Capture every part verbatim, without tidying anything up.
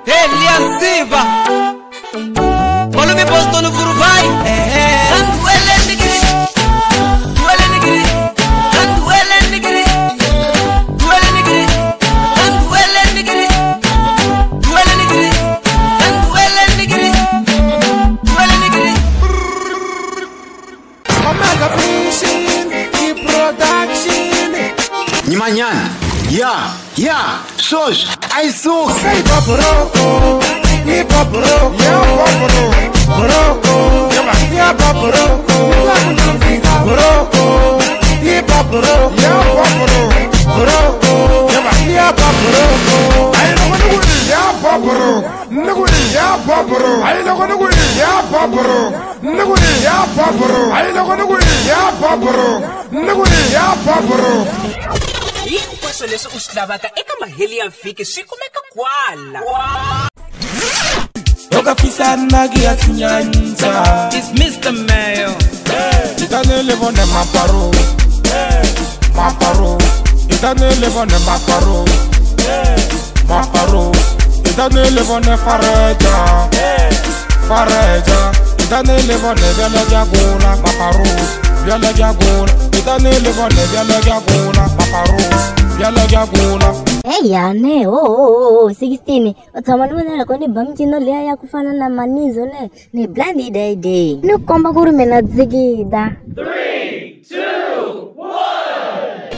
Elian Siva Volume posto no furu vai Anduele nigiri Duele nigiri Anduele nigiri Duele nigiri Anduele nigiri Duele nigiri Anduele nigiri Duele nigiri Omega Fishing e Production Внимание! Я, я, Сош, Айсук! Say Paparoko, ni Paparoko, ya Paparoko, Paparoko, ya Paparoko, Paparoko, ni Paparoko, ya Paparoko, Paparoko, ya Paparoko. I know what it is, ya Paparoko, no it is, ya Paparoko. I know what it is, ya Paparoko, no it is, ya Paparoko. I know what it is, ya Paparoko, no it is, ya Paparoko. Isso leso uslavaka eka maheli amfike sikumeka kwala Yoga pisana gia tinyanja It's Mister Mayo Itane levone maparo Maparo Itane levone maparo Maparo Itane levone fareja Fareja Itane levone vele diagola Maparo Vele diagola Itane levone vele diagola Maparo Vele diagola Hey yane oh oh oh sixteen Otamani mwana koni bamchino lea ya kufana na manizo le Ni blandi day day Ni komba kuru mena zigi da three, two, one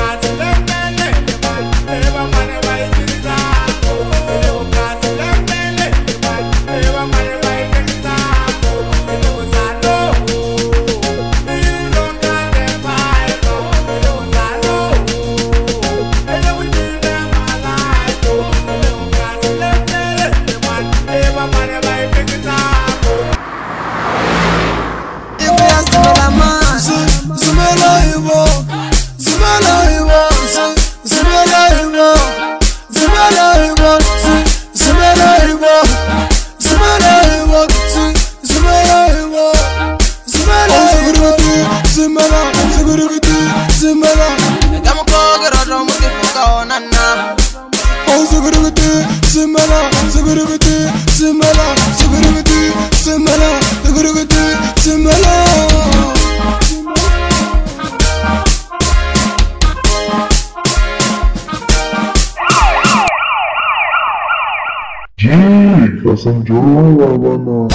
Some Joe,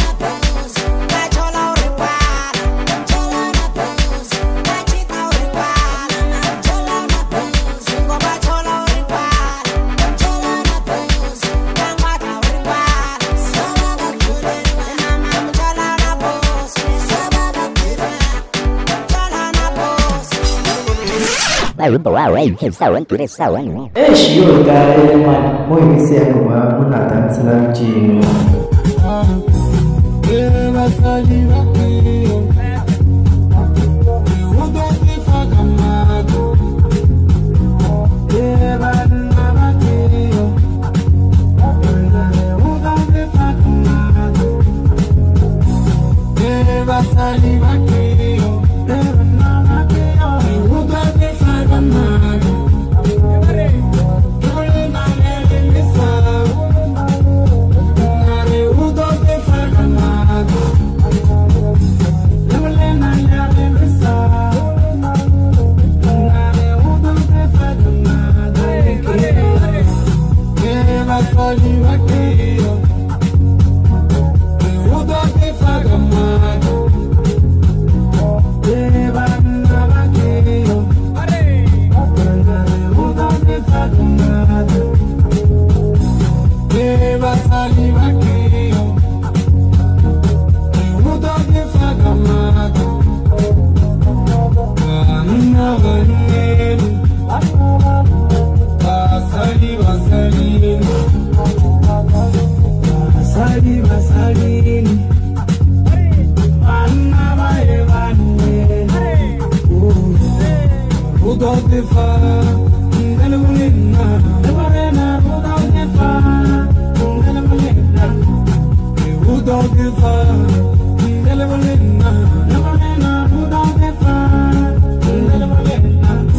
Eh, sure, guy, man. Moi mi sia kuma muna dan salamci.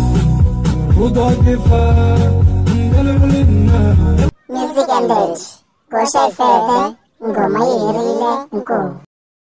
Music and Dance. koxa fede ngoma yi herile nko